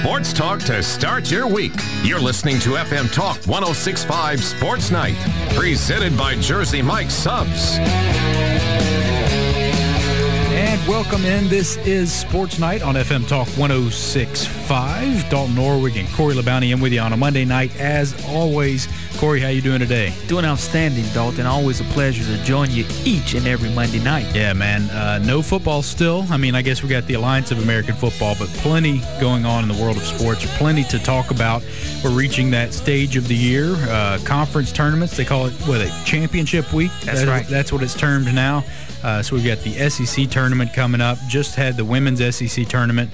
sports talk to start your week. You're listening to FM Talk 106.5 Sports Night, presented by Jersey Mike's Subs. And welcome in. This is Sports Night on FM Talk 106.5. Dalton Norwig and Corey LeBounty in with you on a Monday night. As always, Corey, how you doing today? Doing outstanding, Dalton. Always a pleasure to join you each and every Monday night. Yeah, man. No football still. I mean, I guess we got the Alliance of American Football, but plenty going on in the world of sports. Plenty to talk about. We're reaching that stage of the year. Conference tournaments, they call it, championship week? That's right. That's what it's termed now. So we've got the SEC tournament coming up. Just had the women's SEC tournament.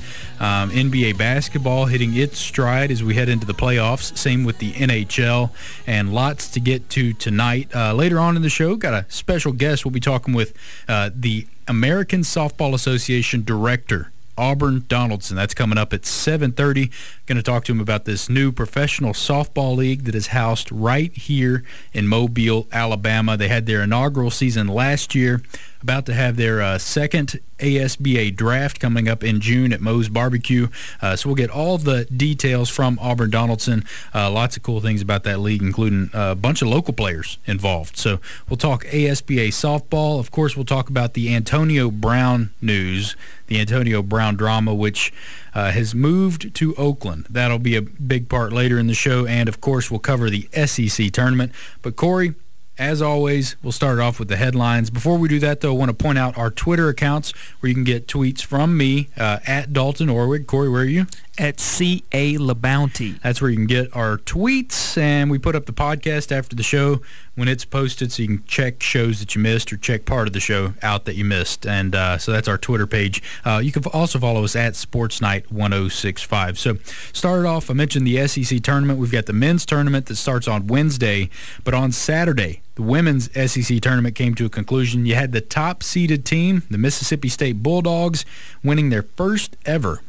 NBA basketball hitting its stride as we head into the playoffs. Same with the NHL. And lots to get to tonight. Later on in the show, got a special guest. We'll be talking with the American Softball Association Director, Auburn Donaldson. That's coming up at 7:30. Going to talk to him about this new professional softball league that is housed right here in Mobile, Alabama. They had their inaugural season last year. About to have their second ASBA draft coming up in June at Moe's Barbecue. So we'll get all the details from Auburn Donaldson. Lots of cool things about that league, including a bunch of local players involved. So we'll talk ASBA softball. Of course, we'll talk about the Antonio Brown news, the Antonio Brown drama, which has moved to Oakland. That'll be a big part later in the show. And, of course, we'll cover the SEC tournament. But, Corey, as always, we'll start off with the headlines. Before we do that, though, I want to point out our Twitter accounts where you can get tweets from me, at Dalton Orwig. Corey, where are you? At C.A. LeBounty. That's where you can get our tweets, and we put up the podcast after the show when it's posted, so you can check shows that you missed or check part of the show out that you missed. And so that's our Twitter page. You can also follow us at Sportsnight 1065. So started off, I mentioned the SEC tournament. We've got the men's tournament that starts on Wednesday, but on Saturday, the women's SEC tournament came to a conclusion. You had the top-seeded team, the Mississippi State Bulldogs, winning their first ever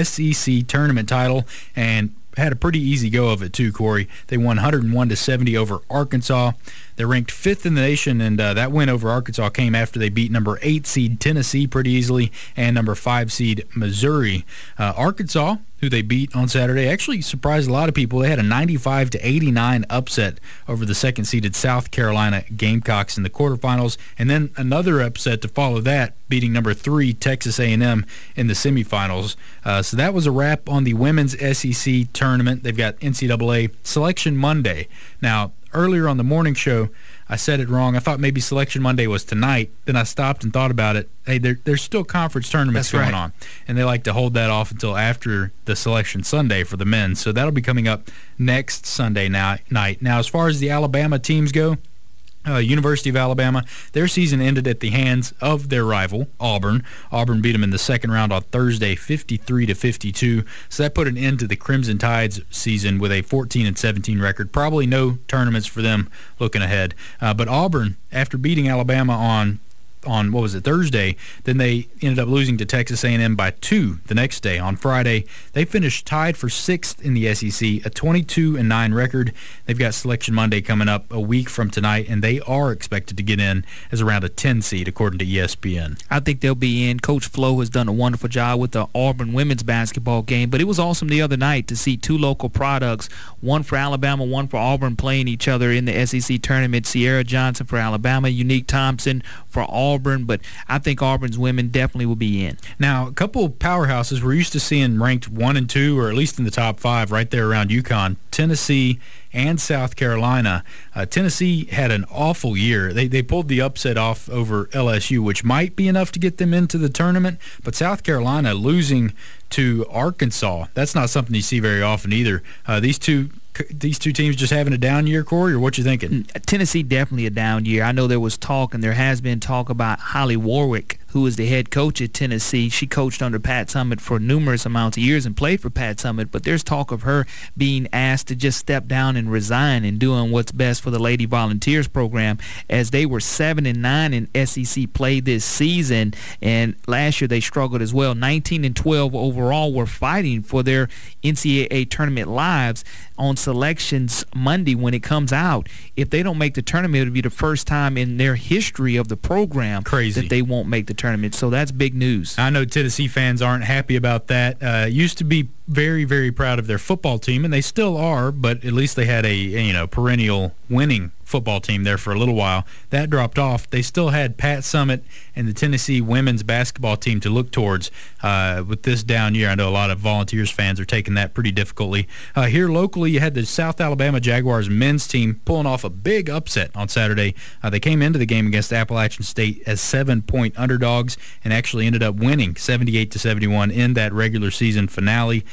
SEC tournament title, and had a pretty easy go of it too, Corey. They won 101-70 over Arkansas. They're ranked 5th in the nation, and that win over Arkansas came after they beat number 8 seed Tennessee pretty easily and number 5 seed Missouri. Arkansas, who they beat on Saturday, actually surprised a lot of people. They had a 95-89 upset over the second-seeded South Carolina Gamecocks in the quarterfinals, and then another upset to follow that, beating number 3 Texas A&M in the semifinals. So that was a wrap on the women's SEC tournament. They've got NCAA Selection Monday. Now, earlier on the morning show, I said it wrong. I thought maybe Selection Monday was tonight. Then I stopped and thought about it. Hey, there's still conference tournaments going on, and they like to hold that off until after the Selection Sunday for the men. So that'll be coming up next Sunday night. Now, as far as the Alabama teams go, University of Alabama, their season ended at the hands of their rival, Auburn. Auburn beat them in the second round on Thursday, 53-52. So that put an end to the Crimson Tide's season with a 14-17 record. Probably no tournaments for them looking ahead. But Auburn, after beating Alabama on what was it, Thursday, then they ended up losing to Texas A&M by 2 the next day. On Friday, they finished tied for 6th in the SEC, a 22-9 record. They've got Selection Monday coming up a week from tonight, and they are expected to get in as around a 10 seed, according to ESPN. I think they'll be in. Coach Flo has done a wonderful job with the Auburn women's basketball game, but it was awesome the other night to see two local products, one for Alabama, one for Auburn, playing each other in the SEC tournament. Sierra Johnson for Alabama, Unique Thompson for Auburn, but I think Auburn's women definitely will be in. Now, a couple of powerhouses we're used to seeing ranked 1 and 2, or at least in the top 5, right there around UConn, Tennessee and South Carolina. Tennessee had an awful year. They pulled the upset off over LSU, which might be enough to get them into the tournament, but South Carolina losing to Arkansas, that's not something you see very often either. These two teams just having a down year, Corey, or what you thinking? Tennessee definitely a down year. I know there was talk, and there has been talk about Holly Warwick, who is the head coach at Tennessee. She coached under Pat Summitt for numerous amounts of years and played for Pat Summitt, but there's talk of her being asked to just step down and resign and doing what's best for the Lady Volunteers program, as they were 7-9 in SEC play this season, and last year they struggled as well. 19-12 overall, were fighting for their NCAA tournament lives. On Selections Monday when it comes out, if they don't make the tournament, it'll be the first time in their history of the program that they won't make the tournament. So that's big news. I know Tennessee fans aren't happy about that. Used to be very, very proud of their football team, and they still are, but at least they had a perennial winning football team there for a little while. That dropped off. They still had Pat Summitt and the Tennessee women's basketball team to look towards. With this down year, I know a lot of Volunteers fans are taking that pretty difficultly. Here locally, you had the South Alabama Jaguars men's team pulling off a big upset on Saturday. They came into the game against Appalachian State as 7-point underdogs and actually ended up winning 78-71 in that regular season finale.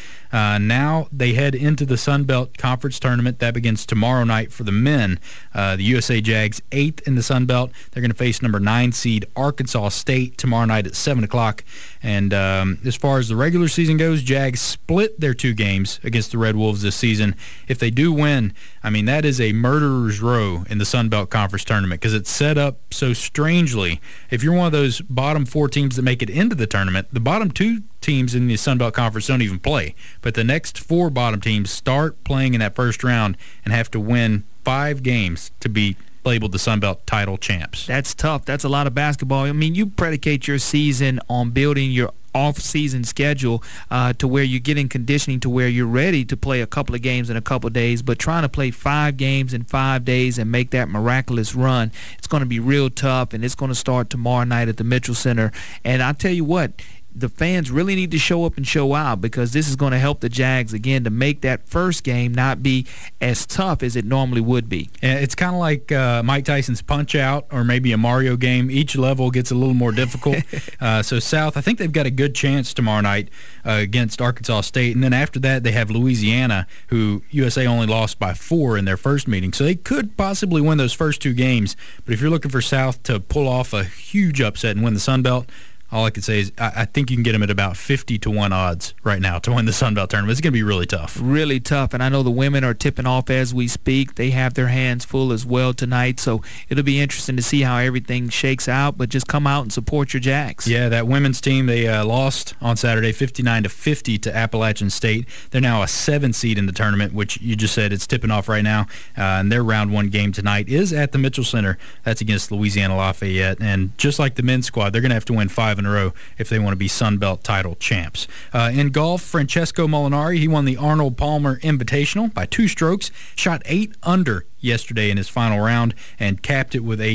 Now they head into the Sun Belt Conference Tournament. That begins tomorrow night for the men. The USA Jags, 8th in the Sun Belt. They're going to face number 9 seed Arkansas State tomorrow night at 7 o'clock. And as far as the regular season goes, Jags split their 2 games against the Red Wolves this season. If they do win, I mean, that is a murderer's row in the Sun Belt Conference Tournament because it's set up so strangely. If you're one of those bottom 4 teams that make it into the tournament, the bottom 2 teams in the Sun Belt Conference don't even play. But the next 4 bottom teams start playing in that first round and have to win 5 games to be labeled the Sun Belt title champs. That's tough. That's a lot of basketball. I mean, you predicate your season on building your off-season schedule to where you're getting conditioning to where you're ready to play a couple of games in a couple of days, but trying to play 5 games in 5 days and make that miraculous run, it's going to be real tough, and it's going to start tomorrow night at the Mitchell Center. And I tell you what, the fans really need to show up and show out because this is going to help the Jags, again, to make that first game not be as tough as it normally would be. It's kind of like Mike Tyson's Punch-Out or maybe a Mario game. Each level gets a little more difficult. So South, I think they've got a good chance tomorrow night against Arkansas State. And then after that, they have Louisiana, who USA only lost by 4 in their first meeting. So they could possibly win those first 2 games. But if you're looking for South to pull off a huge upset and win the Sun Belt, all I can say is I think you can get them at about 50-1 odds right now to win the Sun Belt tournament. It's going to be really tough. Really tough, and I know the women are tipping off as we speak. They have their hands full as well tonight, so it'll be interesting to see how everything shakes out, but just come out and support your Jags. Yeah, that women's team, they lost on Saturday 59-50 to Appalachian State. They're now a 7 seed in the tournament, which you just said it's tipping off right now, and their round 1 game tonight is at the Mitchell Center. That's against Louisiana Lafayette, and just like the men's squad, they're going to have to win 5 in a row if they want to be Sun Belt title champs. In golf, Francesco Molinari, he won the Arnold Palmer Invitational by 2 strokes, shot 8 under yesterday in his final round, and capped it with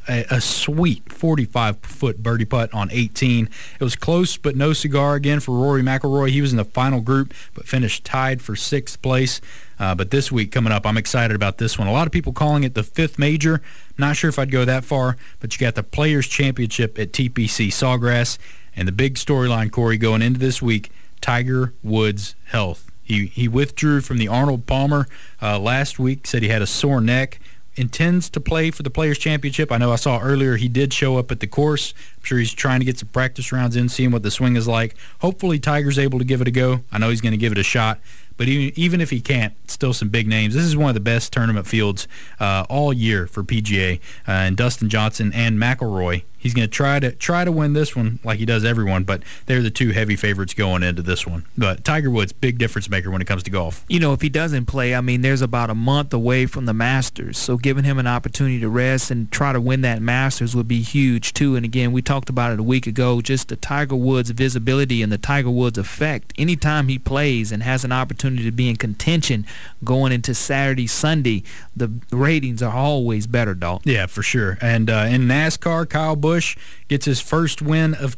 a sweet 45-foot birdie putt on 18. It was close, but no cigar again for Rory McIlroy. He was in the final group, but finished tied for 6th place. But this week coming up, I'm excited about this one. A lot of people calling it the 5th major. Not sure if I'd go that far, but you got the Players' Championship at TPC Sawgrass, and the big storyline, Corey, going into this week, Tiger Woods' health. He withdrew from the Arnold Palmer last week, said he had a sore neck, intends to play for the Players' Championship. I know I saw earlier he did show up at the course. I'm sure he's trying to get some practice rounds in, seeing what the swing is like. Hopefully Tiger's able to give it a go. I know he's going to give it a shot. But even if he can't, still some big names. This is one of the best tournament fields all year for PGA. And Dustin Johnson and McIlroy, he's going to try to win this one like he does everyone, but they're the 2 heavy favorites going into this one. But Tiger Woods, big difference maker when it comes to golf. You know, if he doesn't play, I mean, there's about a month away from the Masters, so giving him an opportunity to rest and try to win that Masters would be huge, too. And again, we talked about it a week ago, just the Tiger Woods visibility and the Tiger Woods effect. Anytime he plays and has an opportunity to be in contention going into Saturday, Sunday, the ratings are always better, dog. Yeah, for sure. And in NASCAR, Kyle Busch gets his first win of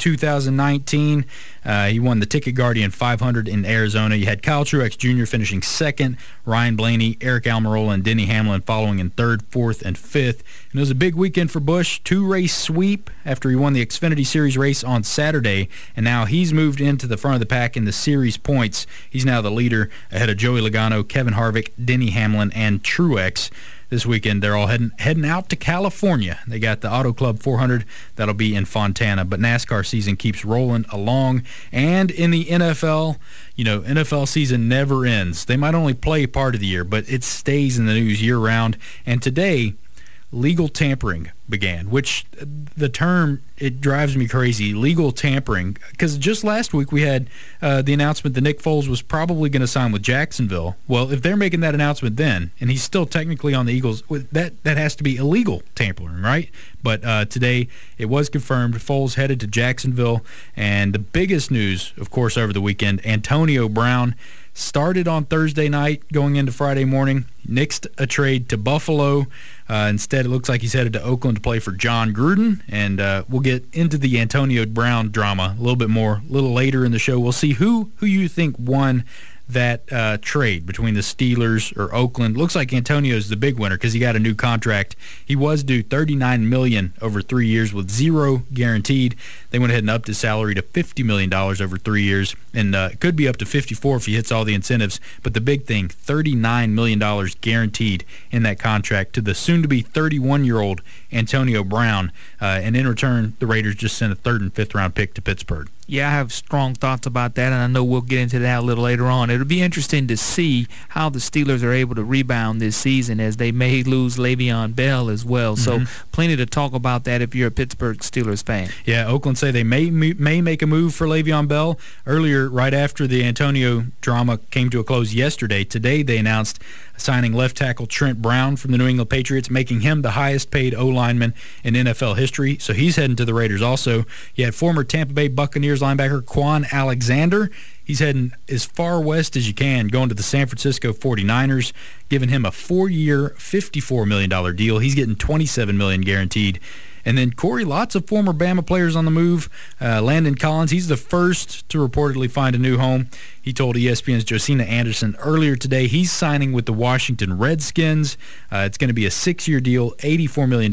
2019. He won the Ticket Guardian 500 in Arizona. You had Kyle Truex Jr. finishing 2nd, Ryan Blaney, Eric Almirola, and Denny Hamlin following in 3rd, 4th, and 5th. And it was a big weekend for Busch. 2-race sweep after he won the Xfinity Series race on Saturday, and now he's moved into the front of the pack in the series points. He's now the leader ahead of Joey Logano, Kevin Harvick, Denny Hamlin, and Truex. This weekend, they're all heading out to California. They got the Auto Club 400. That'll be in Fontana. But NASCAR season keeps rolling along. And in the NFL, you know, NFL season never ends. They might only play part of the year, but it stays in the news year-round. And today, legal tampering began, which the term, it drives me crazy, legal tampering, because just last week we had the announcement that Nick Foles was probably going to sign with Jacksonville. Well, if they're making that announcement then, and he's still technically on the Eagles, that has to be illegal tampering, right? But today it was confirmed Foles headed to Jacksonville, and the biggest news, of course, over the weekend, Antonio Brown started on Thursday night going into Friday morning, nixed a trade to Buffalo. Instead, it looks like he's headed to Oakland to play for John Gruden, and we'll get into the Antonio Brown drama a little bit more a little later in the show. We'll see who you think won that trade between the Steelers or Oakland. Looks like Antonio's the big winner because he got a new contract. He was due $39 million over 3 years with zero guaranteed. They went ahead and upped his salary to $50 million over 3 years, and it could be up to $54 if he hits all the incentives. But the big thing, $39 million guaranteed in that contract to the soon-to-be 31-year-old Antonio Brown. And in return, the Raiders just sent a 3rd and 5th round pick to Pittsburgh. Yeah, I have strong thoughts about that, and I know we'll get into that a little later on. It'll be interesting to see how the Steelers are able to rebound this season, as they may lose Le'Veon Bell as well. So plenty to talk about that if you're a Pittsburgh Steelers fan. Yeah, Oakland say they may make a move for Le'Veon Bell. Earlier, right after the Antonio drama came to a close yesterday, today they announced signing left tackle Trent Brown from the New England Patriots, making him the highest-paid O-lineman in NFL history. So he's heading to the Raiders also. You had former Tampa Bay Buccaneers linebacker Quan Alexander. He's heading as far west as you can, going to the San Francisco 49ers, giving him a 4-year, $54 million deal. He's getting $27 million guaranteed. And then, Corey, lots of former Bama players on the move. Landon Collins, he's the first to reportedly find a new home. He told ESPN's Josina Anderson earlier today he's signing with the Washington Redskins. It's going to be a 6-year deal, $84 million,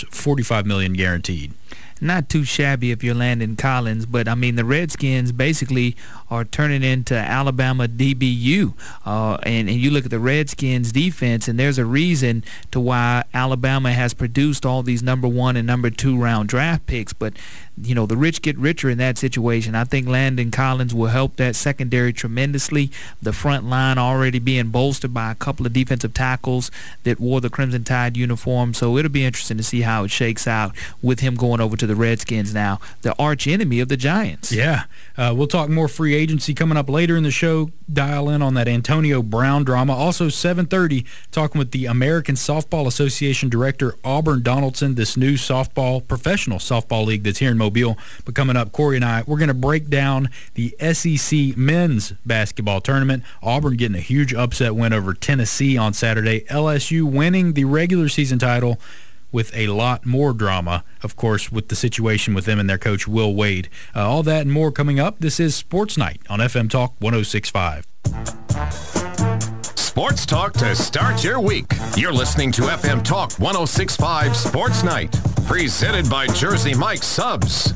$45 million guaranteed. Not too shabby if you're Landon Collins, but I mean the Redskins basically are turning into Alabama DBU, and you look at the Redskins defense, and there's a reason to why Alabama has produced all these number 1 and number 2 round draft picks. But you know, the rich get richer in that situation. I think Landon Collins will help that secondary tremendously. The front line already being bolstered by a couple of defensive tackles that wore the Crimson Tide uniform, so it'll be interesting to see how it shakes out with him going over to the Redskins now, the arch enemy of the Giants. Yeah, we'll talk more free agency coming up later in the show. Dial in on that Antonio Brown drama. Also, 7:30, talking with the American Softball Association Director Auburn Donaldson, this new professional softball league that's here in Mobile. But coming up, Corey and I, we're going to break down the SEC men's basketball tournament. Auburn getting a huge upset win over Tennessee on Saturday. LSU winning the regular season title with a lot more drama, of course, with the situation with them and their coach, Will Wade. All that and more coming up. This is Sports Night on FM Talk 106.5. Sports talk to start your week. You're listening to FM Talk 106.5 Sports Night, presented by Jersey Mike Subs.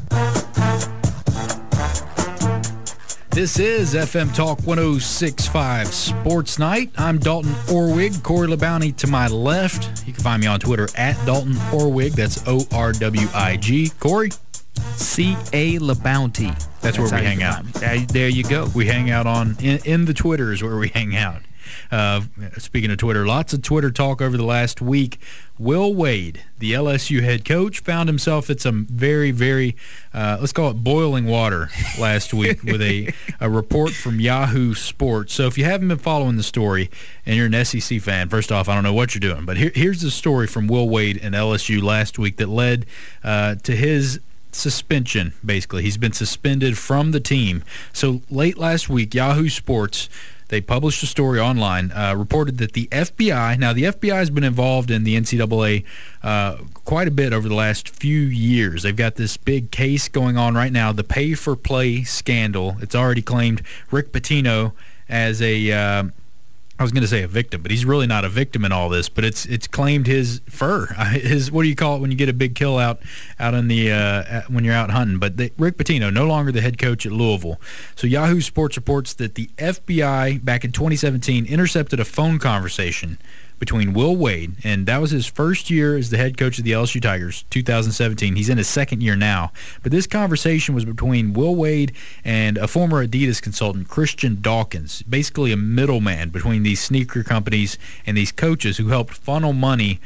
This is FM Talk 106.5 Sports Night. I'm Dalton Orwig. Corey LeBounty to my left. You can find me on Twitter at Dalton Orwig. That's O-R-W-I-G. Corey? C.A. LeBounty. That's where we hang out. There you go. We hang out in the Twitter is where we hang out. Speaking of Twitter, lots of Twitter talk over the last week. Will Wade, the LSU head coach, found himself at some very, very, let's call it boiling water last week with a report from Yahoo Sports. So if you haven't been following the story and you're an SEC fan, first off, I don't know what you're doing, but here's the story from Will Wade and LSU last week that led to his suspension, basically. He's been suspended from the team. So late last week, Yahoo Sports, they published a story online, reported that the FBI, now the FBI has been involved in the NCAA quite a bit over the last few years. They've got this big case going on right now, the pay-for-play scandal. It's already claimed Rick Pitino as I was going to say a victim, but he's really not a victim in all this. But it's claimed his fur, his, what do you call it when you get a big kill out in the when you're out hunting? But Rick Pitino, no longer the head coach at Louisville. So Yahoo Sports reports that the FBI back in 2017 intercepted a phone conversation between Will Wade, and that was his first year as the head coach of the LSU Tigers, 2017. He's in his second year now. But this conversation was between Will Wade and a former Adidas consultant, Christian Dawkins, basically a middleman between these sneaker companies and these coaches who helped funnel money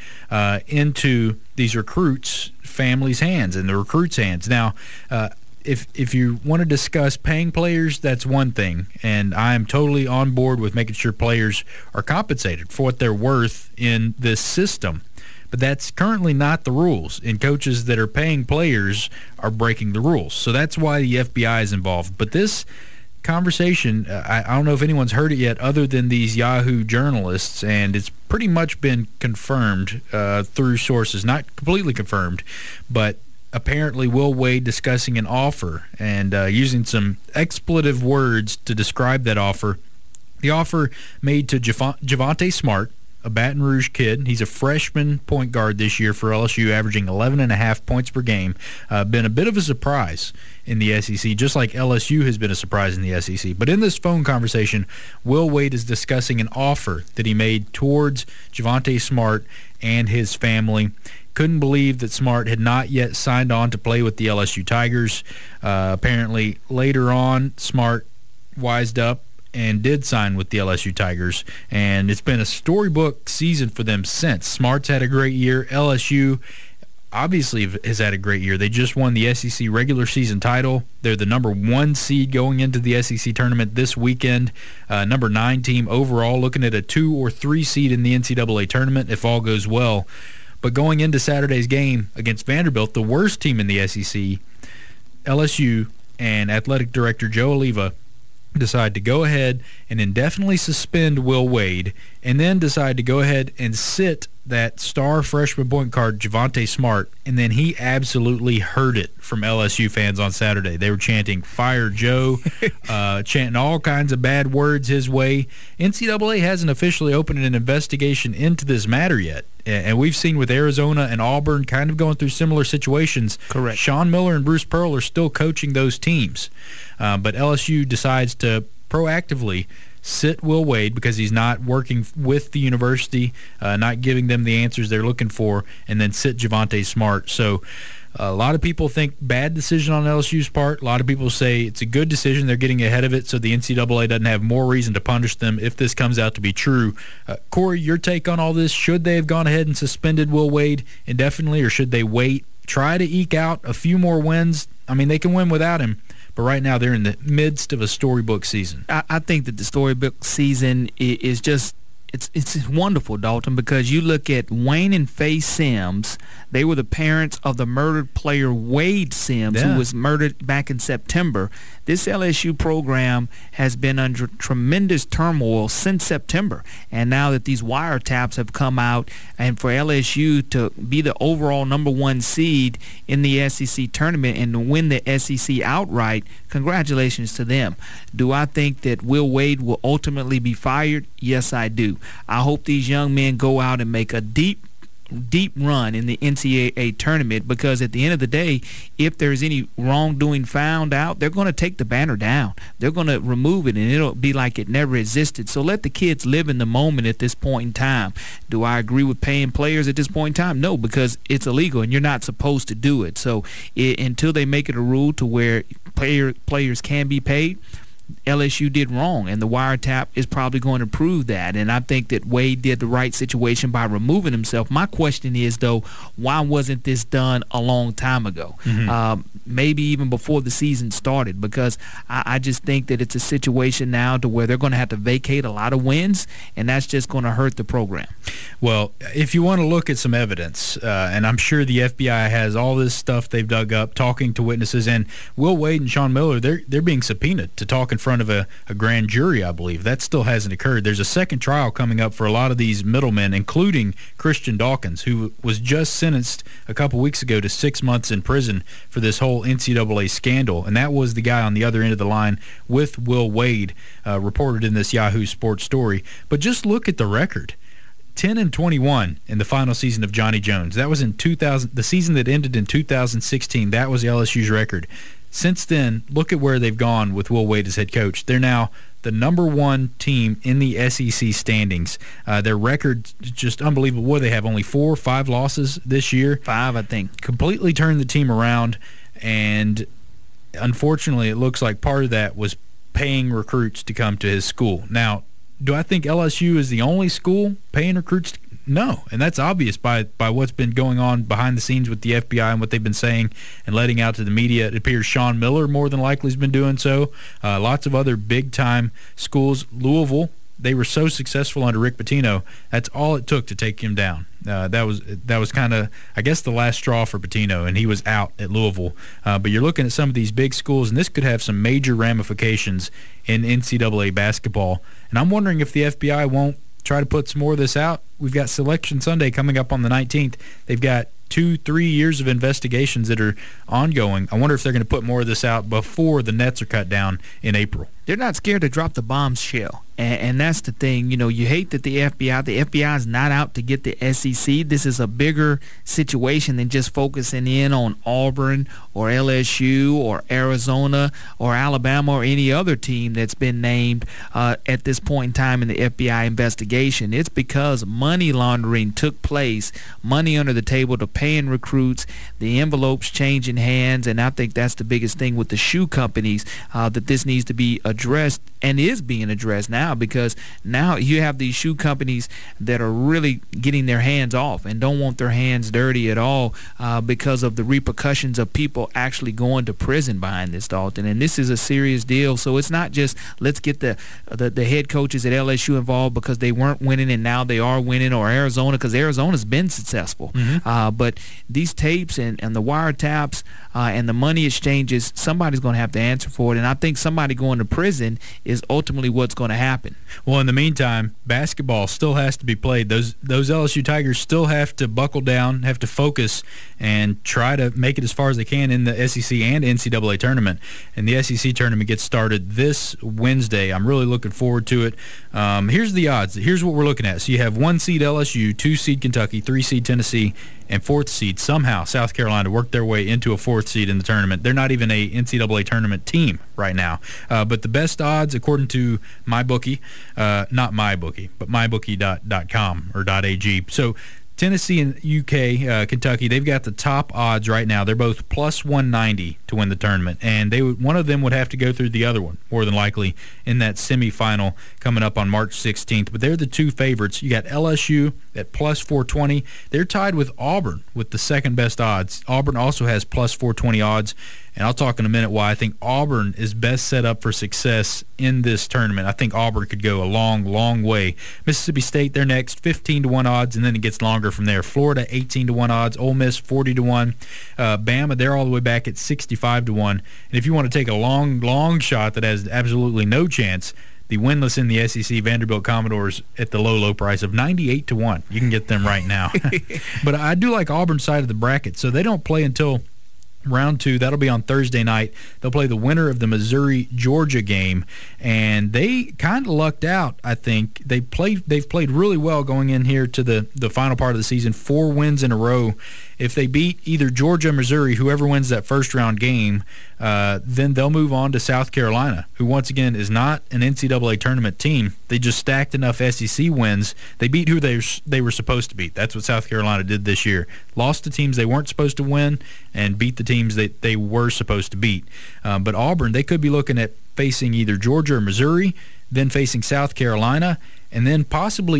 into these recruits' families' hands and the recruits' hands. Now, if you want to discuss paying players, that's one thing, and I am totally on board with making sure players are compensated for what they're worth in this system. But that's currently not the rules, and coaches that are paying players are breaking the rules. So that's why the FBI is involved. But this conversation, I don't know if anyone's heard it yet other than these Yahoo journalists, and it's pretty much been confirmed through sources, not completely confirmed, but apparently Will Wade discussing an offer and using some expletive words to describe that offer. The offer made to Javonte Smart, a Baton Rouge kid. He's a freshman point guard this year for LSU, averaging 11.5 points per game. Been a bit of a surprise in the SEC, just like LSU has been a surprise in the SEC. But in this phone conversation, Will Wade is discussing an offer that he made towards Javonte Smart and his family. Couldn't believe that Smart had not yet signed on to play with the LSU Tigers. Apparently, later on, Smart wised up and did sign with the LSU Tigers, and it's been a storybook season for them since. Smart's had a great year. LSU obviously has had a great year. They just won the SEC regular season title. They're the number 1 seed going into the SEC tournament this weekend. Number 9 team overall, looking at a 2 or 3 seed in the NCAA tournament if all goes well. But going into Saturday's game against Vanderbilt, the worst team in the SEC, LSU and athletic director Joe Oliva decide to go ahead and indefinitely suspend Will Wade, and then decide to go ahead and sit that star freshman point guard Javonte Smart, and then he absolutely heard it from LSU fans on Saturday. They were chanting "Fire Joe," chanting all kinds of bad words his way. NCAA hasn't officially opened an investigation into this matter yet, and we've seen with Arizona and Auburn kind of going through similar situations. Correct. Sean Miller and Bruce Pearl are still coaching those teams, but LSU decides to proactively sit Will Wade because he's not working with the university, not giving them the answers they're looking for, and then sit Javonte Smart. So a lot of people think bad decision on LSU's part. A lot of people say it's a good decision. They're getting ahead of it so the NCAA doesn't have more reason to punish them if this comes out to be true. Corey, your take on all this? Should they have gone ahead and suspended Will Wade indefinitely, or should they wait, try to eke out a few more wins? I mean, they can win without him. But right now they're in the midst of a storybook season. I think that the storybook season is just it's wonderful, Dalton, because you look at Wayne and Faye Sims. They were the parents of the murdered player Wade Sims, who was murdered back in September. This LSU program has been under tremendous turmoil since September. And now that these wiretaps have come out, and for LSU to be the overall number 1 seed in the SEC tournament and to win the SEC outright, congratulations to them. Do I think that Will Wade will ultimately be fired? Yes, I do. I hope these young men go out and make a deep run in the NCAA tournament, because at the end of the day, if there's any wrongdoing found out, they're going to take the banner down. They're going to remove it, and it'll be like it never existed. So let the kids live in the moment at this point in time. Do I agree with paying players at this point in time? No, because it's illegal, and you're not supposed to do it. So until they make it a rule to where players can be paid, LSU did wrong, and the wiretap is probably going to prove that. And I think that Wade did the right situation by removing himself. My question is, though, why wasn't this done a long time ago? Maybe even before the season started, because I just think that it's a situation now to where they're going to have to vacate a lot of wins, and that's just going to hurt the program. Well, if you want to look at some evidence, and I'm sure the FBI has all this stuff they've dug up, talking to witnesses, and Will Wade and Sean Miller, they're being subpoenaed to talk in front of a grand jury, I believe. That still hasn't occurred. There's a second trial coming up for a lot of these middlemen, including Christian Dawkins, who was just sentenced a couple weeks ago to 6 months in prison for this whole NCAA scandal, and that was the guy on the other end of the line with Will Wade, reported in this Yahoo Sports story. But just look at the record. 10-21 in the final season of Johnny Jones. That was in 2000, the season that ended in 2016. That was LSU's record. Since then, look at where they've gone with Will Wade as head coach. They're now the number one team in the SEC standings. Their record just unbelievable. What, they have only 4 or 5 losses this year. 5, I think. Completely turned the team around, and unfortunately it looks like part of that was paying recruits to come to his school. Now, do I think LSU is the only school paying recruits? No, and that's obvious by what's been going on behind the scenes with the FBI and what they've been saying and letting out to the media. It appears Sean Miller more than likely has been doing so. Lots of other big-time schools. Louisville, they were so successful under Rick Pitino. That's all it took to take him down. That was kind of, I guess, the last straw for Pitino, and he was out at Louisville. But you're looking at some of these big schools, and this could have some major ramifications in NCAA basketball. And I'm wondering if the FBI won't try to put some more of this out. We've got Selection Sunday coming up on the 19th. They've got 2-3 years of investigations that are ongoing. I wonder if they're going to put more of this out before the nets are cut down in April. They're not scared to drop the bombshell. And that's the thing. You know, you hate that the FBI is not out to get the SEC. This is a bigger situation than just focusing in on Auburn or LSU or Arizona or Alabama or any other team that's been named at this point in time in the FBI investigation. It's because money laundering took place, money under the table to paying recruits, the envelopes changing hands, and I think that's the biggest thing with the shoe companies, that this needs to be addressed and is being addressed now, because now you have these shoe companies that are really getting their hands off and don't want their hands dirty at all because of the repercussions of people actually going to prison behind this, Dalton. And this is a serious deal. So it's not just let's get the head coaches at LSU involved because they weren't winning and now they are winning, or Arizona because Arizona's been successful. But these tapes and the wiretaps and the money exchanges, somebody's going to have to answer for it. And I think somebody going to prison is ultimately what's going to happen. Well, in the meantime, basketball still has to be played. Those LSU Tigers still have to buckle down, have to focus, and try to make it as far as they can in the SEC and NCAA tournament. And the SEC tournament gets started this Wednesday. I'm really looking forward to it. Here's the odds. Here's what we're looking at. So you have 1 seed LSU, 2 seed Kentucky, 3 seed Tennessee, and 4th seed somehow South Carolina worked their way into a 4th seed in the tournament. They're not even a NCAA tournament team right now. But the best odds, according to MyBookie, not MyBookie, but mybookie.com or .ag. So Tennessee and UK, Kentucky, they've got the top odds right now. They're both plus 190 to win the tournament, and one of them would have to go through the other one, more than likely, in that semifinal coming up on March 16th. But they're the two favorites. You got LSU at plus 420. They're tied with Auburn with the second best odds. Auburn also has plus 420 odds, and I'll talk in a minute why I think Auburn is best set up for success in this tournament. I think Auburn could go a long, long way. Mississippi State, they're next, 15-1 odds, and then it gets longer from there. Florida, 18-1 odds. Ole Miss, 40-1. Bama, they're all the way back at 65-1. And if you want to take a long, long shot that has absolutely no chance, the winless in the SEC Vanderbilt Commodores at the low, low price of 98-1. You can get them right now. But I do like Auburn's side of the bracket. So they don't play until round 2. That'll be on Thursday night. They'll play the winner of the Missouri-Georgia game, and they kind of lucked out, I think. They've played really well going in here to the final part of the season, 4 wins in a row. If they beat either Georgia or Missouri, whoever wins that first-round game, then they'll move on to South Carolina, who once again is not an NCAA tournament team. They just stacked enough SEC wins. They beat who they were supposed to beat. That's what South Carolina did this year. Lost to teams they weren't supposed to win and beat the teams that they were supposed to beat. But Auburn, they could be looking at facing either Georgia or Missouri, then facing South Carolina, and then possibly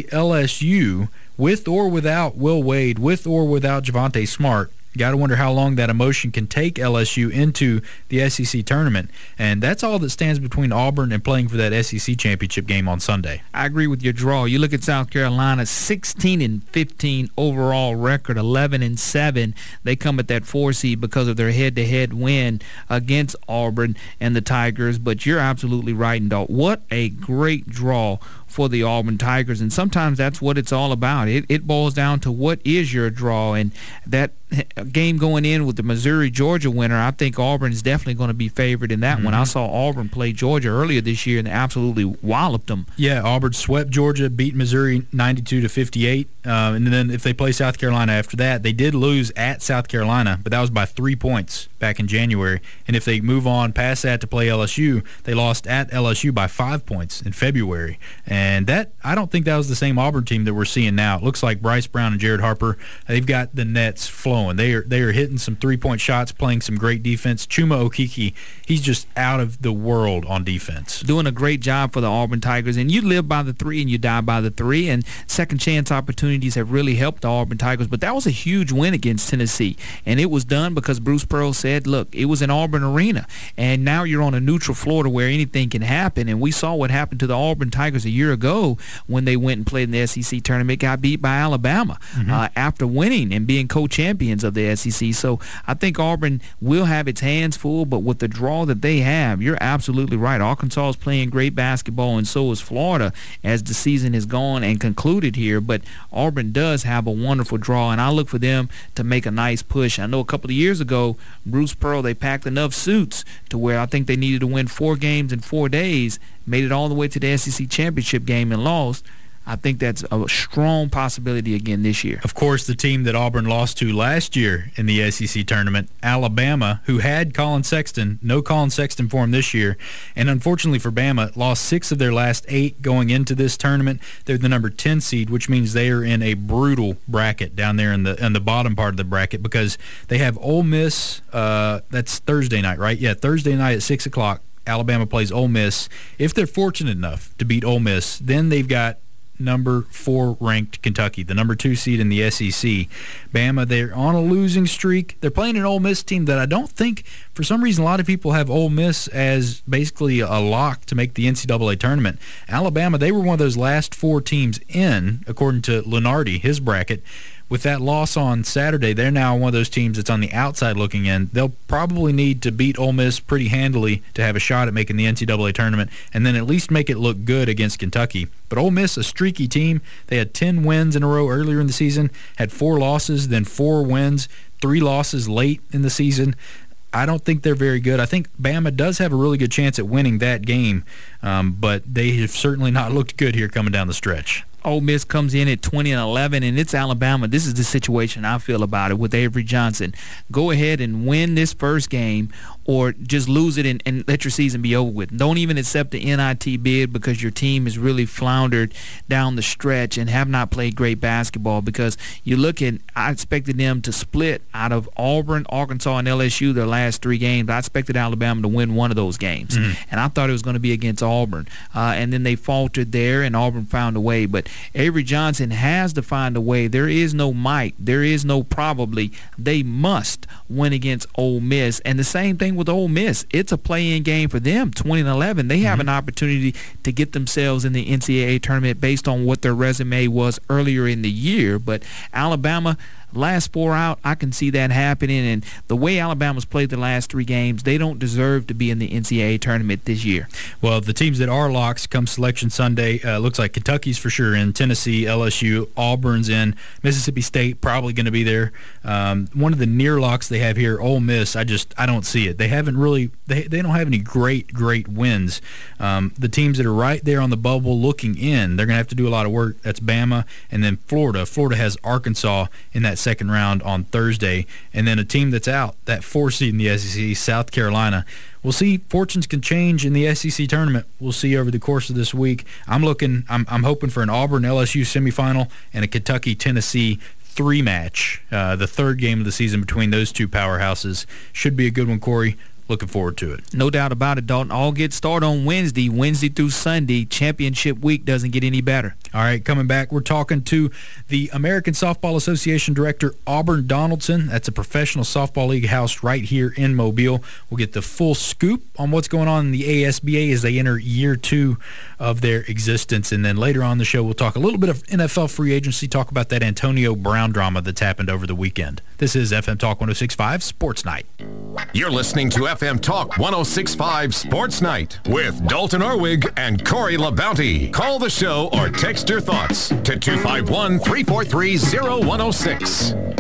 LSU with or without Will Wade, with or without Javonte Smart. Got to wonder how long that emotion can take LSU into the SEC tournament. And that's all that stands between Auburn and playing for that SEC championship game on Sunday. I agree with your draw. You look at South Carolina, 16-15 overall record, 11-7. They come at that 4 seed because of their head-to-head win against Auburn and the Tigers. But you're absolutely right, Dalton. What a great draw for the Auburn Tigers, and sometimes that's what it's all about. It boils down to what is your draw, and that game going in with the Missouri-Georgia winner, I think Auburn is definitely going to be favored in that one. I saw Auburn play Georgia earlier this year and absolutely walloped them. Yeah, Auburn swept Georgia, beat Missouri 92-58, and then if they play South Carolina after that, they did lose at South Carolina, but that was by 3 points back in January. And if they move on past that to play LSU, they lost at LSU by 5 points in February. And that, I don't think that was the same Auburn team that we're seeing now. It looks like Bryce Brown and Jared Harper, they've got the nets flowing. They are hitting some three-point shots, playing some great defense. Chuma Okeke, he's just out of the world on defense. Doing a great job for the Auburn Tigers. And you live by the three and you die by the three. And second chance opportunities have really helped the Auburn Tigers. But that was a huge win against Tennessee. And it was done because Bruce Pearl said, look, it was in Auburn Arena. And now you're on a neutral floor to where anything can happen. And we saw what happened to the Auburn Tigers a year ago when they went and played in the SEC tournament, got beat by Alabama after winning and being co-champions of the SEC. So I think Auburn will have its hands full, but with the draw that they have, you're absolutely right. Arkansas is playing great basketball, and so is Florida as the season is gone and concluded here. But Auburn does have a wonderful draw, and I look for them to make a nice push. I know a couple of years ago, Bruce Pearl, they packed enough suits to where I think they needed to win 4 games in 4 days, made it all the way to the SEC championship game and lost. I think that's a strong possibility again this year. Of course, the team that Auburn lost to last year in the SEC tournament, Alabama, who had Colin Sexton, no Colin Sexton for him this year, and unfortunately for Bama, lost 6 of their last 8 going into this tournament. They're the number 10 seed, which means they are in a brutal bracket down there in the bottom part of the bracket because they have Ole Miss. That's Thursday night, right? Yeah, Thursday night at 6 o'clock. Alabama plays Ole Miss. If they're fortunate enough to beat Ole Miss, then they've got number 4 ranked Kentucky, the number 2 seed in the SEC. Bama, they're on a losing streak. They're playing an Ole Miss team that I don't think, for some reason, a lot of people have Ole Miss as basically a lock to make the NCAA tournament. Alabama, they were one of those last 4 teams in, according to Lunardi, his bracket. With that loss on Saturday, they're now one of those teams that's on the outside looking in. They'll probably need to beat Ole Miss pretty handily to have a shot at making the NCAA tournament and then at least make it look good against Kentucky. But Ole Miss, a streaky team. They had 10 wins in a row earlier in the season, had 4 losses, then 4 wins, 3 losses late in the season. I don't think they're very good. I think Bama does have a really good chance at winning that game, but they have certainly not looked good here coming down the stretch. Ole Miss comes in at 20-11, and it's Alabama. This is the situation I feel about it with Avery Johnson. Go ahead and win this first game or just lose it and let your season be over with. Don't even accept the NIT bid because your team has really floundered down the stretch and have not played great basketball because you look at, I expected them to split out of Auburn, Arkansas, and LSU their last 3 games. I expected Alabama to win one of those games, and I thought it was going to be against Auburn. And then they faltered there, and Auburn found a way. But Avery Johnson has to find a way. There is no might. There is no probably. They must win against Ole Miss. And the same thing with Ole Miss. It's a play-in game for them, 20-11. They have an opportunity to get themselves in the NCAA tournament based on what their resume was earlier in the year. But Alabama, last 4 out, I can see that happening. And the way Alabama's played the last 3 games, they don't deserve to be in the NCAA tournament this year. Well, the teams that are locks come Selection Sunday. Looks like Kentucky's for sure in, Tennessee, LSU, Auburn's in, Mississippi State probably going to be there. One of the near locks they have here, Ole Miss, I don't see it. They haven't really, they don't have any great wins. The teams that are right there on the bubble looking in, they're going to have to do a lot of work. That's Bama and then Florida. Florida has Arkansas in that second round on Thursday, and then a team that's out, that 4 seed in the SEC, South Carolina. We'll see. Fortunes can change in the SEC tournament. We'll see over the course of this week. I'm hoping for an Auburn-LSU semifinal and a Kentucky-Tennessee 3-match. The 3rd game of the season between those 2 powerhouses should be a good one, Corey. Looking forward to it. No doubt about it, Dalton. All get started on Wednesday through Sunday. Championship week doesn't get any better. All right, coming back, we're talking to the American Softball Association Director, Auburn Donaldson. That's a professional softball league housed right here in Mobile. We'll get the full scoop on what's going on in the ASBA as they enter year 2 of their existence. And then later on in the show, we'll talk a little bit of NFL free agency, talk about that Antonio Brown drama that's happened over the weekend. This is FM Talk 106.5 Sports Night. You're listening to FM Talk 106.5 Sports Night with Dalton Orwig and Corey LaBounty. Call the show or text your thoughts to 251-343-0106.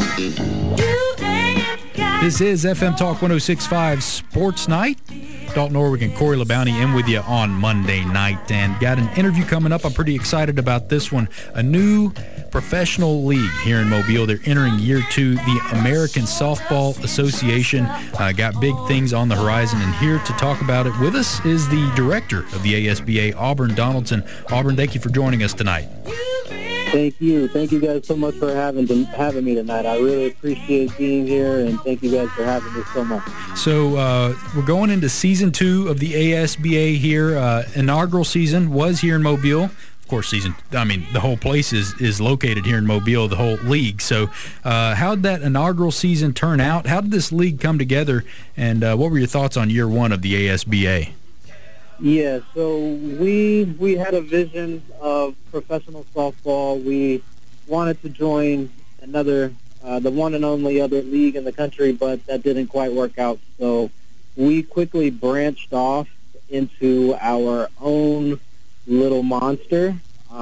This is FM Talk 106.5 Sports Night. Dalton Orwig and Corey LaBounty in with you on Monday night, and got an interview coming up. I'm pretty excited about this one. A new professional league here in Mobile. They're entering year 2. The American Softball Association got big things on the horizon, and here to talk about it with us is the director of the ASBA, Auburn Donaldson. Auburn, thank you for joining us tonight. Thank you. Thank you guys so much for having me tonight. I really appreciate being here, and thank you guys for having me so much. So we're going into season 2 of the ASBA here. Inaugural season was here in Mobile. Of course, the whole place is located here in Mobile, the whole league. So how did that inaugural season turn out? How did this league come together, and what were your thoughts on year 1 of the ASBA? Yeah, so we had a vision of professional softball. We wanted to join the one and only other league in the country, but that didn't quite work out. So we quickly branched off into our own little monster.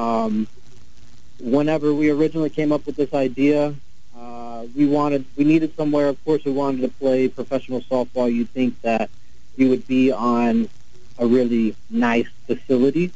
Whenever we originally came up with this idea, we needed somewhere. Of course, we wanted to play professional softball. You'd think that you would be on a really nice facility.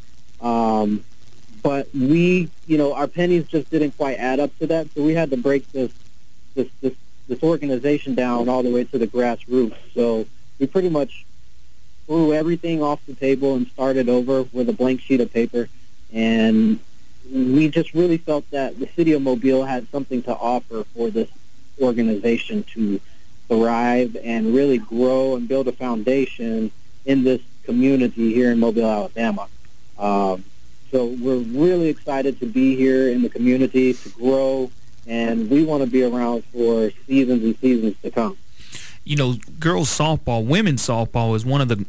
But our pennies just didn't quite add up to that, so we had to break this organization down all the way to the grassroots. So we pretty much threw everything off the table and started over with a blank sheet of paper, and we just really felt that the city of Mobile had something to offer for this organization to thrive and really grow and build a foundation in this community here in Mobile, Alabama. So we're really excited to be here in the community, to grow, and we want to be around for seasons and seasons to come. Girls softball, women's softball is one of the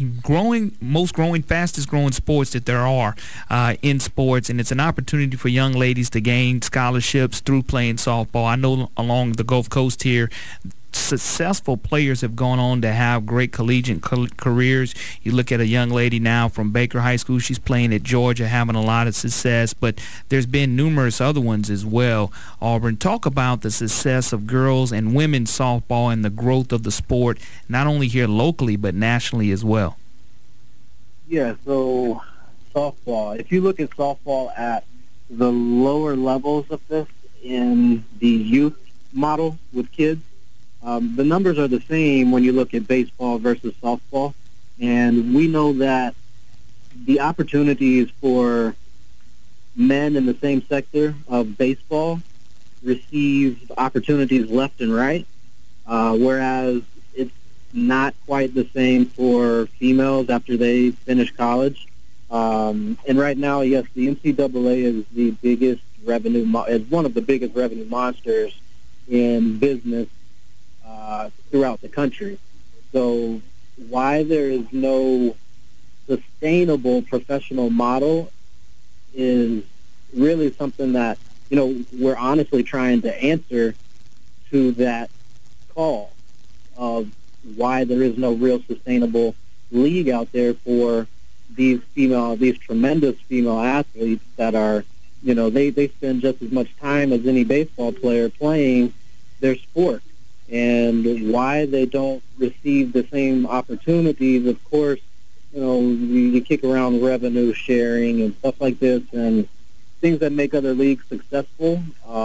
fastest growing sports that there are in sports, and it's an opportunity for young ladies to gain scholarships through playing softball. I know along the Gulf Coast here, successful players have gone on to have great collegiate careers. You look at a young lady now from Baker High School. She's playing at Georgia, having a lot of success, but there's been numerous other ones as well. Auburn, talk about the success of girls and women's softball and the growth of the sport, not only here locally, but nationally as well. Yeah, so softball. If you look at softball at the lower levels of this in the youth model with kids, the numbers are the same when you look at baseball versus softball, and we know that the opportunities for men in the same sector of baseball receive opportunities left and right, whereas it's not quite the same for females after they finish college. And right now, yes, the NCAA is the biggest is one of the biggest revenue monsters in business throughout the country. So why there is no sustainable professional model is really something that, we're honestly trying to answer to that call of why there is no real sustainable league out there for these tremendous female athletes that are, they spend just as much time as any baseball player playing their sport. And why they don't receive the same opportunities, of course, you kick around revenue sharing and stuff like this and things that make other leagues successful.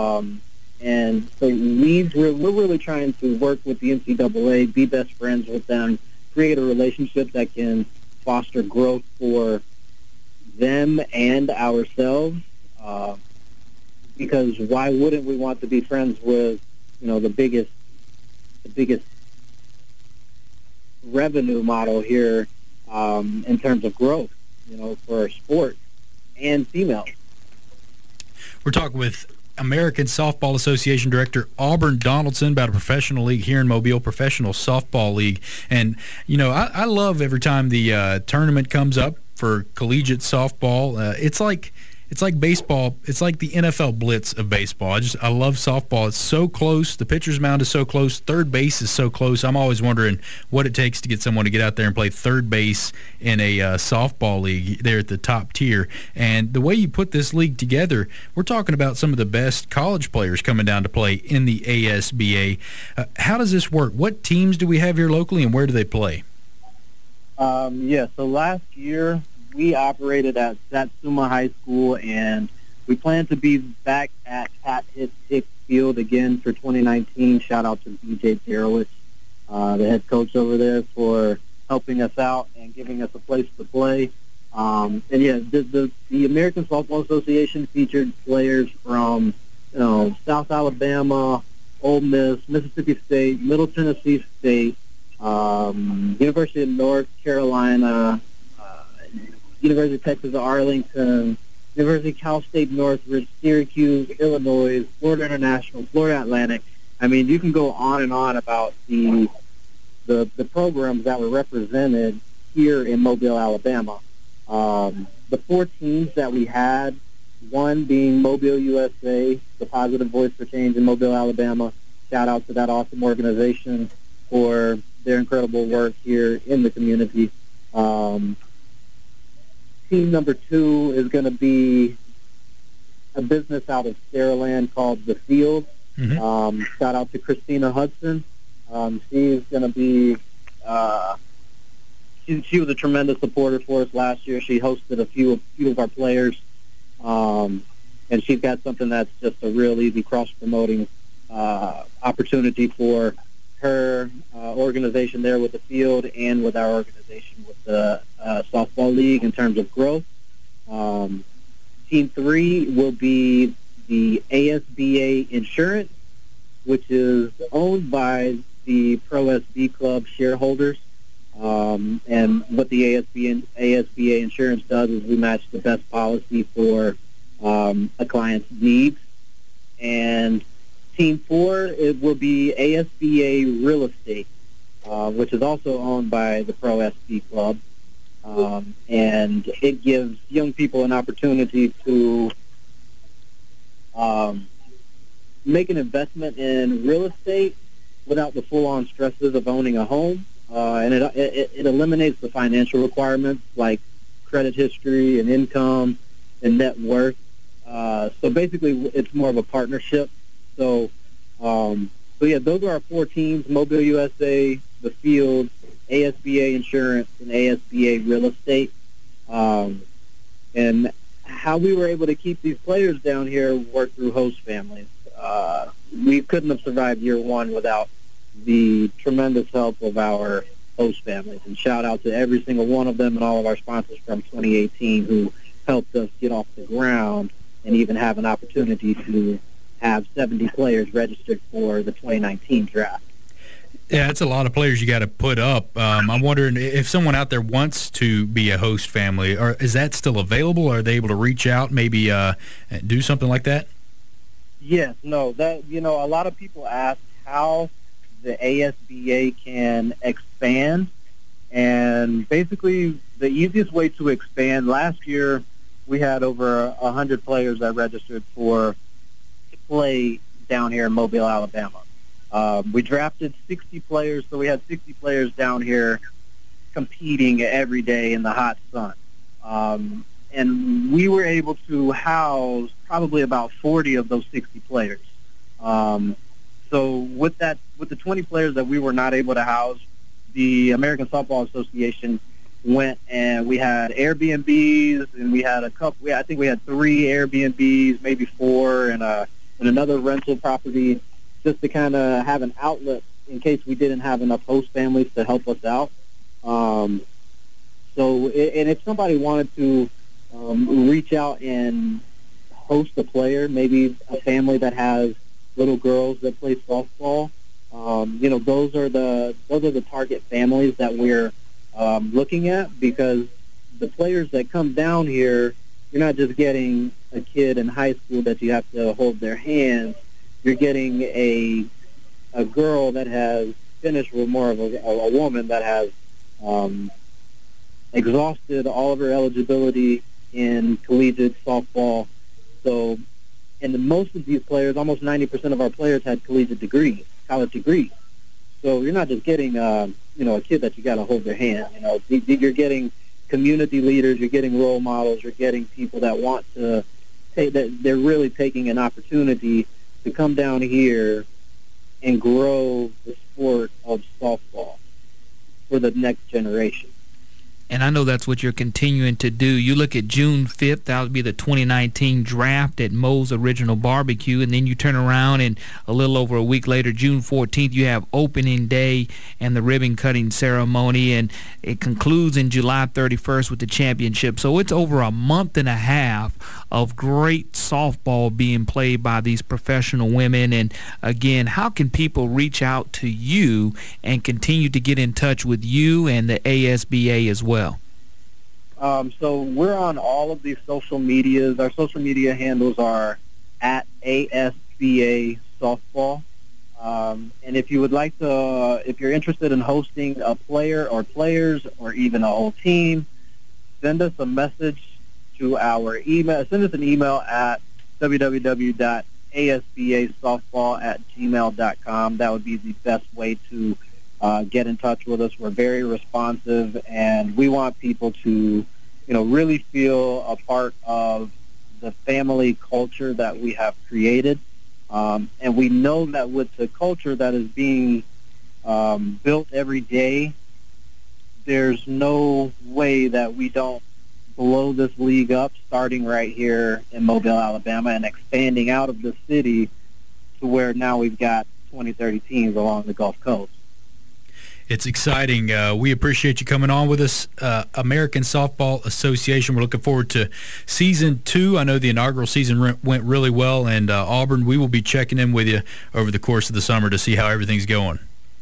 And so we're really trying to work with the NCAA, be best friends with them, create a relationship that can foster growth for them and ourselves. Because why wouldn't we want to be friends with, the biggest revenue model here in terms of growth, for sport and females. We're talking with American Softball Association Director Auburn Donaldson about a professional league here in Mobile, Professional Softball League. And, you know, I love every time the tournament comes up for collegiate softball. It's like baseball. It's like the NFL blitz of baseball. I love softball. It's so close. The pitcher's mound is so close. Third base is so close. I'm always wondering what it takes to get someone to get out there and play third base in a softball league there at the top tier. And the way you put this league together, we're talking about some of the best college players coming down to play in the ASBA. How does this work? What teams do we have here locally, and where do they play? So last year, we operated at Satsuma High School, and we plan to be back at Pat Hicks Field again for 2019. Shout out to BJ Darowitz, the head coach over there, for helping us out and giving us a place to play. The American Softball Association featured players from South Alabama, Ole Miss, Mississippi State, Middle Tennessee State, University of North Carolina, University of Texas at Arlington, University of Cal State Northridge, Syracuse, Illinois, Florida International, Florida Atlantic. I mean, you can go on and on about the programs that were represented here in Mobile, Alabama. The 4 teams that we had, one being Mobile USA, the Positive Voice for Change in Mobile, Alabama. Shout out to that awesome organization for their incredible work here in the community. Team number 2 is going to be a business out of Saraland called The Field. Mm-hmm. Shout out to Christina Hudson. She's going to be she was a tremendous supporter for us last year. She hosted a few of our players, and she's got something that's just a real easy cross-promoting opportunity for her organization there with The Field and with our organization with the Softball League in terms of growth. Team 3 will be the ASBA Insurance, which is owned by the Pro SB Club shareholders. And what the ASBA Insurance does is we match the best policy for a client's needs. And Team 4, it will be ASBA Real Estate, which is also owned by the Pro SB Club. And it gives young people an opportunity to make an investment in real estate without the full-on stresses of owning a home. And it eliminates the financial requirements like credit history and income and net worth. So basically, it's more of a partnership. So those are our 4 teams: Mobile USA, The Field, ASBA Insurance, and ASBA Real Estate. And how we were able to keep these players down here worked through host families. We couldn't have survived year 1 without the tremendous help of our host families. And shout out to every single one of them and all of our sponsors from 2018 who helped us get off the ground and even have an opportunity to have 70 players registered for the 2019 draft. Yeah, it's a lot of players you got to put up. I'm wondering if someone out there wants to be a host family, or is that still available? Are they able to reach out, maybe do something like that? Yes, no. That a lot of people ask how the ASBA can expand, and basically the easiest way to expand. Last year, we had over 100 players that registered to play down here in Mobile, Alabama. We drafted 60 players, so we had 60 players down here competing every day in the hot sun. And we were able to house probably about 40 of those 60 players. So with the 20 players that we were not able to house, the American Softball Association went and we had Airbnbs, and we had I think we had 3 Airbnbs, maybe 4, and another rental property, just to kind of have an outlet in case we didn't have enough host families to help us out. And if somebody wanted to reach out and host a player, maybe a family that has little girls that play softball, those are the target families that we're looking at, because the players that come down here, you're not just getting a kid in high school that you have to hold their hands. You're getting a girl that has finished with more of a woman that has exhausted all of her eligibility in collegiate softball. So, and most of these players, almost 90% of our players had collegiate degrees, college degrees. So you're not just getting, a kid that you got to hold their hand. You're getting community leaders, you're getting role models, you're getting people that want to take that. They're really taking an opportunity to come down here and grow the sport of softball for the next generation. And I know that's what you're continuing to do. You look at June 5th, that would be the 2019 draft at Moe's Original Barbecue, and then you turn around and a little over a week later, June 14th, you have opening day and the ribbon cutting ceremony, and it concludes in July 31st with the championship. So it's over a month and a half of great softball being played by these professional women. And again, how can people reach out to you and continue to get in touch with you and the ASBA as well? So we're on all of these social medias. Our social media handles are at ASBA Softball. And if you would like to, if you're interested in hosting a player or players or even a whole team, send us a message to our email. Send us an email at www.asbasoftball@gmail.com. That would be the best way to get in touch with us. We're very responsive, and we want people to, really feel a part of the family culture that we have created. And we know that with the culture that is being built every day, there's no way that we don't blow this league up, starting right here in Mobile, Alabama, and expanding out of the city to where now we've got 20, 30 teams along the Gulf Coast. It's exciting. We appreciate you coming on with us. American Softball Association, we're looking forward to Season 2. I know the inaugural season went really well, and Auburn, we will be checking in with you over the course of the summer to see how everything's going.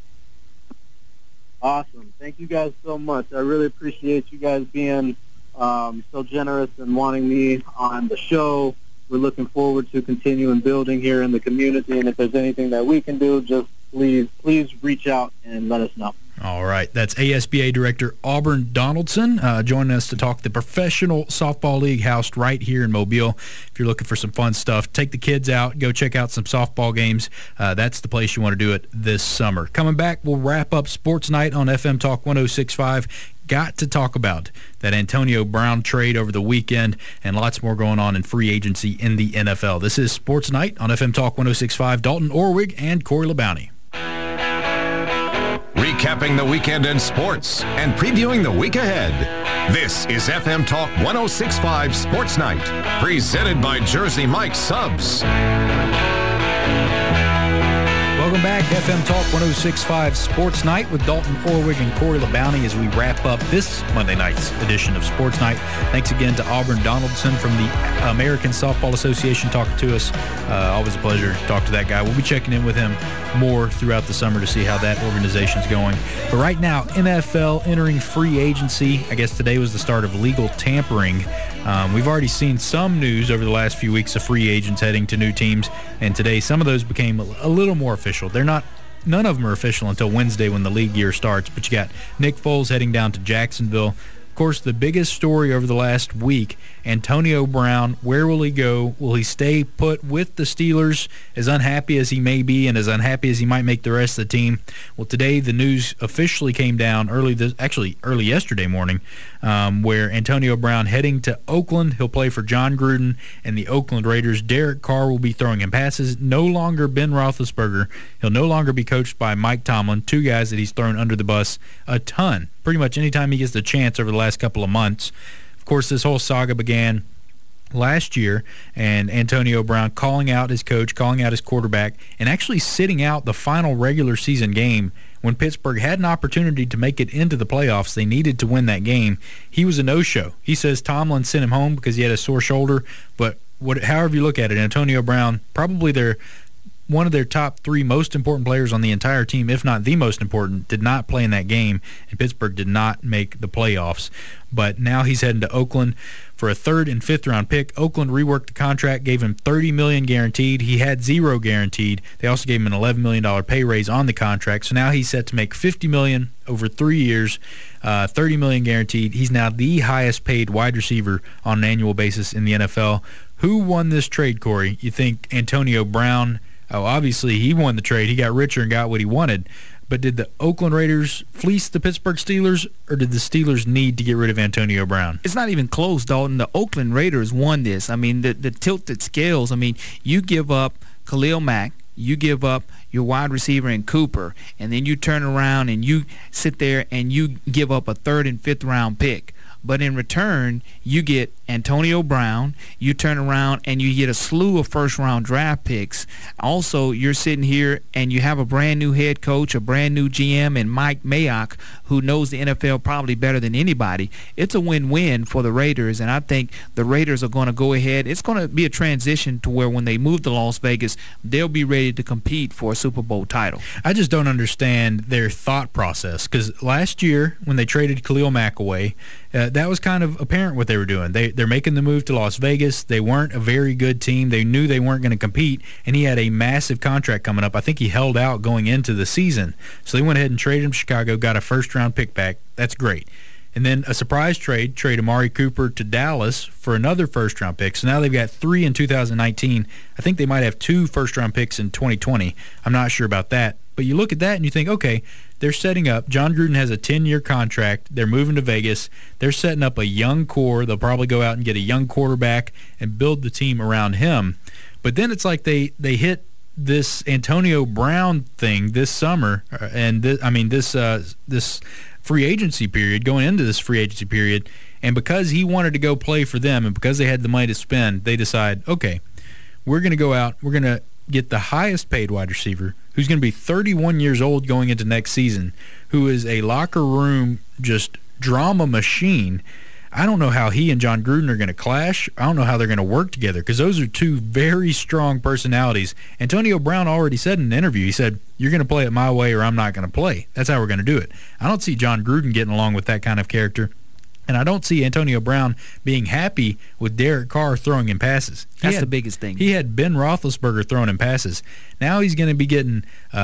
Awesome. Thank you guys so much. I really appreciate you guys being so generous and wanting me on the show. We're looking forward to continuing building here in the community, and if there's anything that we can do, just please reach out and let us know. All right. That's ASBA Director Auburn Donaldson joining us to talk the Professional Softball League housed right here in Mobile. If you're looking for some fun stuff, take the kids out, go check out some softball games. That's the place you want to do it this summer. Coming back, we'll wrap up Sports Night on FM Talk 106.5. Got to talk about that Antonio Brown trade over the weekend and lots more going on in free agency in the NFL. This is Sports Night on FM Talk 106.5. Dalton Orwig and Corey LeBounty. Recapping the weekend in sports and previewing the week ahead. This is FM Talk 106.5 Sports Night, presented by Jersey Mike's Subs. Welcome back, FM Talk 106.5 Sports Night with Dalton Orwig and Corey LeBounty as we wrap up this Monday night's edition of Sports Night. Thanks again to Auburn Donaldson from the American Softball Association talking to us. Always a pleasure to talk to that guy. We'll be checking in with him more throughout the summer to see how that organization's going. But right now, NFL entering free agency. I guess today was the start of legal tampering. We've already seen some news over the last few weeks of free agents heading to new teams, and today some of those became a little more official. None of them are official until Wednesday when the league year starts, but you got Nick Foles heading down to Jacksonville. Of course, the biggest story over the last week, Antonio Brown, where will he go? Will he stay put with the Steelers, as unhappy as he may be and as unhappy as he might make the rest of the team? Well, today the news officially came down early yesterday morning, where Antonio Brown heading to Oakland. He'll play for John Gruden and the Oakland Raiders. Derek Carr will be throwing him passes. No longer Ben Roethlisberger. He'll no longer be coached by Mike Tomlin, two guys that he's thrown under the bus a ton, pretty much anytime he gets the chance over the last couple of months. Of course, this whole saga began last year, and Antonio Brown calling out his coach, calling out his quarterback, and actually sitting out the final regular season game when Pittsburgh had an opportunity to make it into the playoffs. They needed to win that game. He was a no-show. He says Tomlin sent him home because he had a sore shoulder, but however you look at it, Antonio Brown, probably their one of their top 3 most important players on the entire team, if not the most important, did not play in that game, and Pittsburgh did not make the playoffs. But now he's heading to Oakland for a 3rd and 5th round pick. Oakland reworked the contract, gave him $30 million guaranteed. He had $0 guaranteed. They also gave him an $11 million pay raise on the contract. So now he's set to make $50 million over 3 years, $30 million guaranteed. He's now the highest paid wide receiver on an annual basis in the NFL. Who won this trade, Corey? You think Antonio Brown? Oh, obviously he won the trade. He got richer and got what he wanted. But did the Oakland Raiders fleece the Pittsburgh Steelers, or did the Steelers need to get rid of Antonio Brown? It's not even close, Dalton. The Oakland Raiders won this. I mean, the tilted scales. I mean, you give up Khalil Mack, you give up your wide receiver in Cooper, and then you turn around and you sit there and you give up a 3rd and 5th round pick. But in return, you get Antonio Brown. You turn around and you get a slew of first-round draft picks. Also, you're sitting here and you have a brand-new head coach, a brand-new GM, and Mike Mayock, who knows the NFL probably better than anybody. It's a win-win for the Raiders, and I think the Raiders are going to go ahead. It's going to be a transition to where when they move to Las Vegas, they'll be ready to compete for a Super Bowl title. I just don't understand their thought process, because last year when they traded Khalil Mack away, that was kind of apparent what they were doing. They're making the move to Las Vegas. They weren't a very good team. They knew they weren't going to compete, and he had a massive contract coming up. I think he held out going into the season. So they went ahead and traded him to Chicago, got a first-round pick back. That's great. And then a surprise trade Amari Cooper to Dallas for another first-round pick. So now they've got 3 in 2019. I think they might have 2 first-round picks in 2020. I'm not sure about that. But you look at that and you think, okay, they're setting up. John Gruden has a 10-year contract. They're moving to Vegas. They're setting up a young core. They'll probably go out and get a young quarterback and build the team around him. But then it's like they hit this Antonio Brown thing this summer, and this free agency period, going into this free agency period, and because he wanted to go play for them and because they had the money to spend, they decide, okay, we're going to go out, we're going to get the highest paid wide receiver, who's going to be 31 years old going into next season, who is a locker room just drama machine. I don't know how he and John Gruden are going to clash. I don't know how they're going to work together, because those are 2 very strong personalities. Antonio Brown already said in an interview, he said, you're going to play it my way or I'm not going to play. That's how we're going to do it. I don't see John Gruden getting along with that kind of character. And I don't see Antonio Brown being happy with Derek Carr throwing him passes. That's the biggest thing. He had Ben Roethlisberger throwing him passes. Now he's going to be getting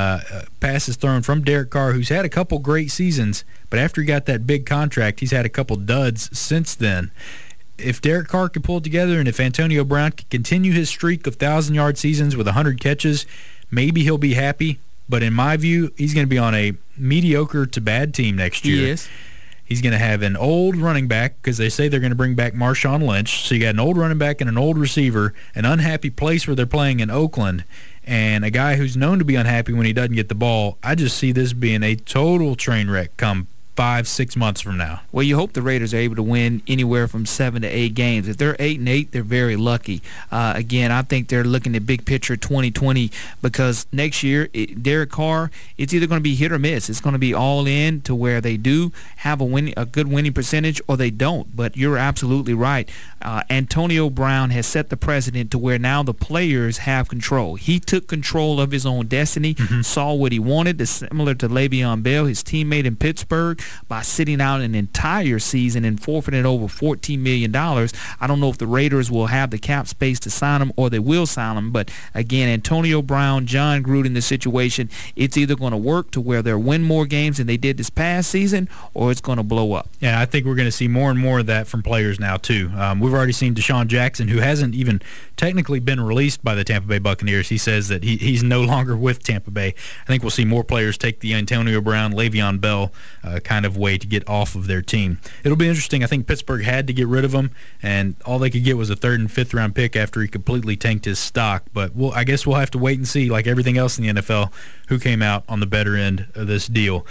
passes thrown from Derek Carr, who's had a couple great seasons, but after he got that big contract, he's had a couple duds since then. If Derek Carr can pull it together, and if Antonio Brown can continue his streak of 1,000-yard seasons with 100 catches, maybe he'll be happy. But in my view, he's going to be on a mediocre to bad team next year. He is. He's going to have an old running back, because they say they're going to bring back Marshawn Lynch. So you got an old running back and an old receiver, an unhappy place where they're playing in Oakland, and a guy who's known to be unhappy when he doesn't get the ball. I just see this being a total train wreck come 5-6 months from now. Well, you hope the Raiders are able to win anywhere from 7 to 8 games. If they're 8-8, they're very lucky. Again, I think they're looking at big picture 2020, because next year, Derek Carr, it's either going to be hit or miss. It's going to be all in to where they do have a good winning percentage, or they don't. But you're absolutely right. Antonio Brown has set the precedent to where now the players have control. He took control of his own destiny, saw what he wanted, similar to Le'Veon Bell, his teammate in Pittsburgh, by sitting out an entire season and forfeiting over $14 million. I don't know if the Raiders will have the cap space to sign him, or they will sign him. But again, Antonio Brown, John Gruden, the situation, it's either going to work to where they'll win more games than they did this past season, or it's going to blow up. Yeah, I think we're going to see more and more of that from players now, too. We've already seen Deshaun Jackson, who hasn't even technically been released by the Tampa Bay Buccaneers. He says that he's no longer with Tampa Bay. I think we'll see more players take the Antonio Brown, Le'Veon Bell kind of way to get off of their team. It'll be interesting. I think Pittsburgh had to get rid of him, and all they could get was a 3rd and 5th round pick after he completely tanked his stock. But I guess we'll have to wait and see, like everything else in the NFL, who came out on the better end of this deal.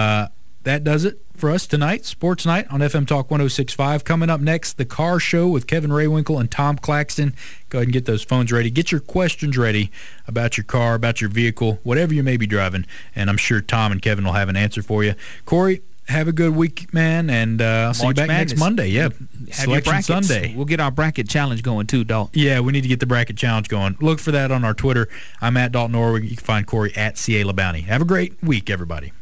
That does it for us tonight, Sports Night on FM Talk 106.5. Coming up next, The Car Show with Kevin Raywinkle and Tom Claxton. Go ahead and get those phones ready. Get your questions ready about your car, about your vehicle, whatever you may be driving, and I'm sure Tom and Kevin will have an answer for you. Corey, Have a good week, man, and I'll see you back next Monday. Yeah, Selection Sunday. We'll get our bracket challenge going too, Dalton. Yeah, we need to get the bracket challenge going. Look for that on our Twitter. I'm at Dalton Norwood. You can find Corey at CA LaBounty. Have a great week, everybody.